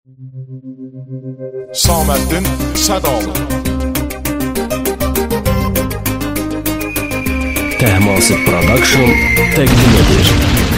Saməddin Sədalı Təhmasib Production təqdim edir.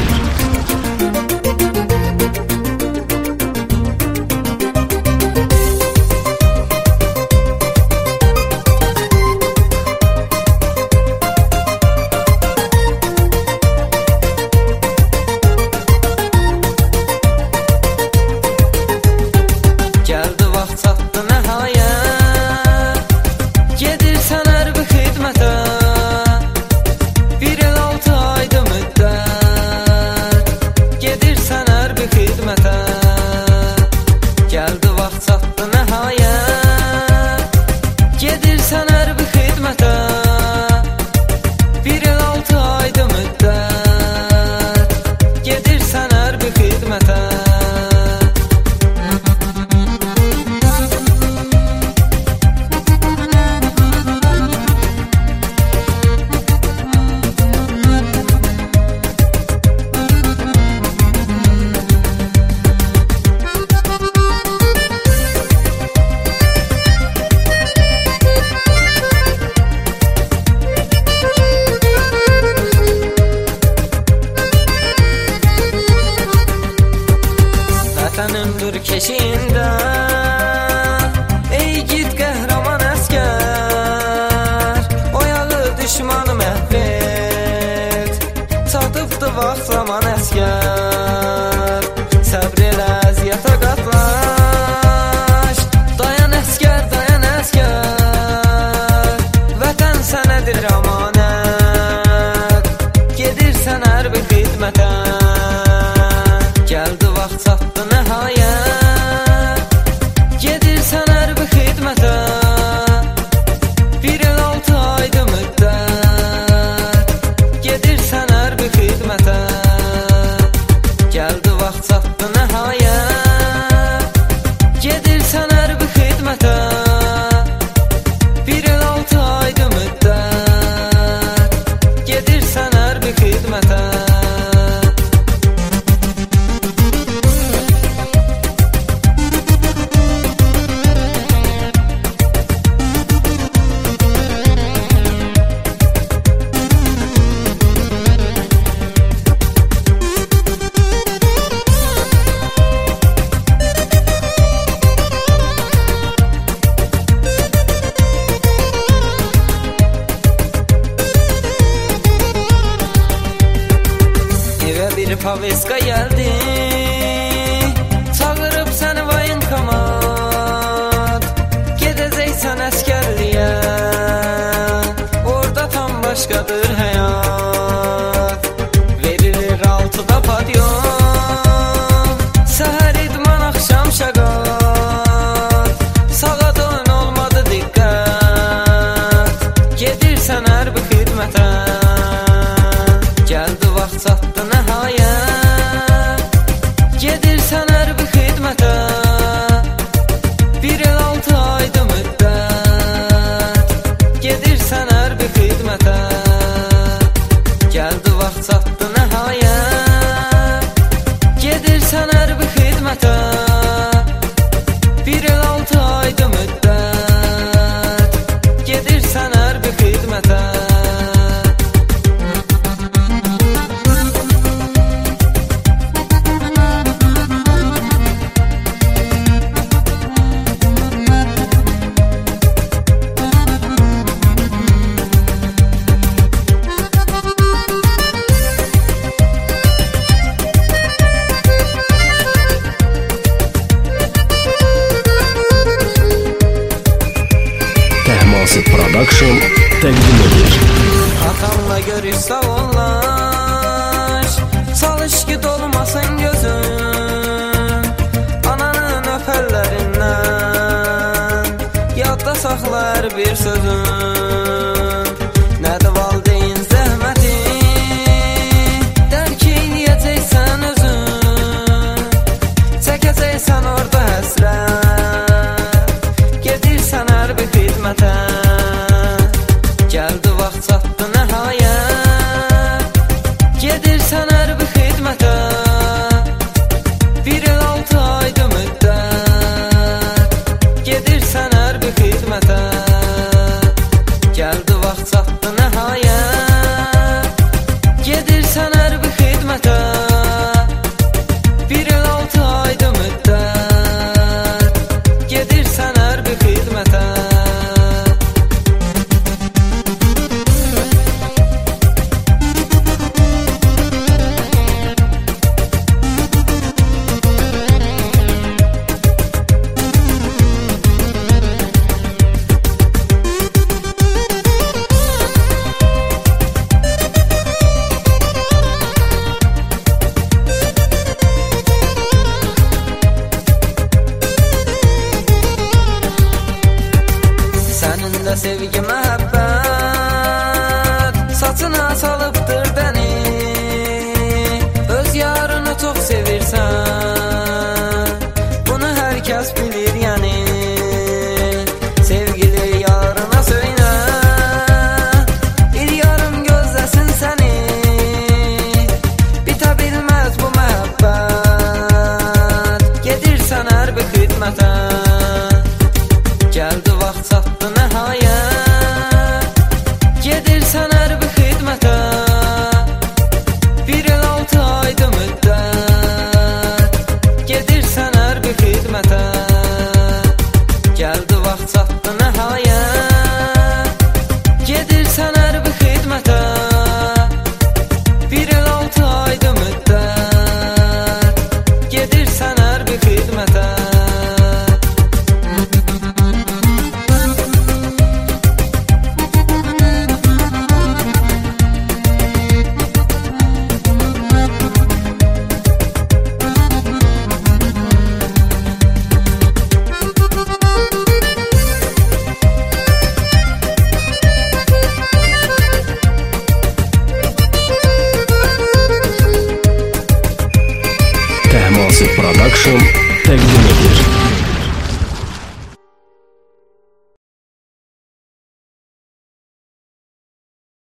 Keşində ey git qəhrəman əskər, oyağı düşmanı məhv et, çatıbdı vaxt zaman əskər. Səbr elə əziyyətə qatlaş, dayan əskər, dayan əskər, vətən sənədir əmanət, gedirsən hər bir xidmətə. Gəldi vaxt çatdı nəhayət, gedirsən hər bir xidmətə. Bir il 6 aydı müddət, gedirsən hər bir xidmətə. Gəldi vaxt çatdı nəhayət, gedirsən hər bir xidmətə. Bir il 6 aydı müddət, gedirsən hər bir xidmətə. Bir paveska gəldi, çağırıb səni vayın kamad, gedəcəksən əskərliyə, orada tam başqadır həyat. Verilir 6-da padyon, səhər idman, axşam şəqat, sağa dön olmadı diqqət, gedirsən hər bir xidmətə. Gəldi vaxt çatdı nəhayət, gedirsən hər bir xidmətə. Bir il 6 aydı müddət, gedirsən hər bir xidmətə. Gəldi vaxt çatdı nəhayət, gedirsən hər bir xidmətə. Bir il 6 aydı müddət, gedirsən hər bir xidmətə. Təhmasib Production təqdim edir. Atanla görüş sağolaş, çalış ki dolmasın gözün, ananın öpərlərindən yadda saxla hər bir sözün. Nədir valideyn zəhməti, dərk eyləyəcəksən özün, çəkəcəksən orada həsrət, gedirsən hər bir xidmətə. Gəldi vaxt çatdı nəhayət, gedirsən hər bir xidmətə. Bir il 6 aydı müddət, sevgi məhəbbət saçına salıbdır dəni. Öz yarını çox sevirsən, bunu hər kəs bilir yəni. Sevgili yarına söyle, bir yarım gözləsin səni. Bitə bilməz bu məhəbbət, gedirsən hər bir xidmətə. Gəldi vaxt çatdı nəhayət, gedirsən hər bir xidmətə. 1 il 6 aydı müddət, gedirsən hər bir xidmətə. Gəldi vaxt çatdı nəhayət, gedirsən hər bir xidmətə. 1 il 6 aydı müddət, gedirsən hər bir xidmətə. Təhmasib Production təqdim edir.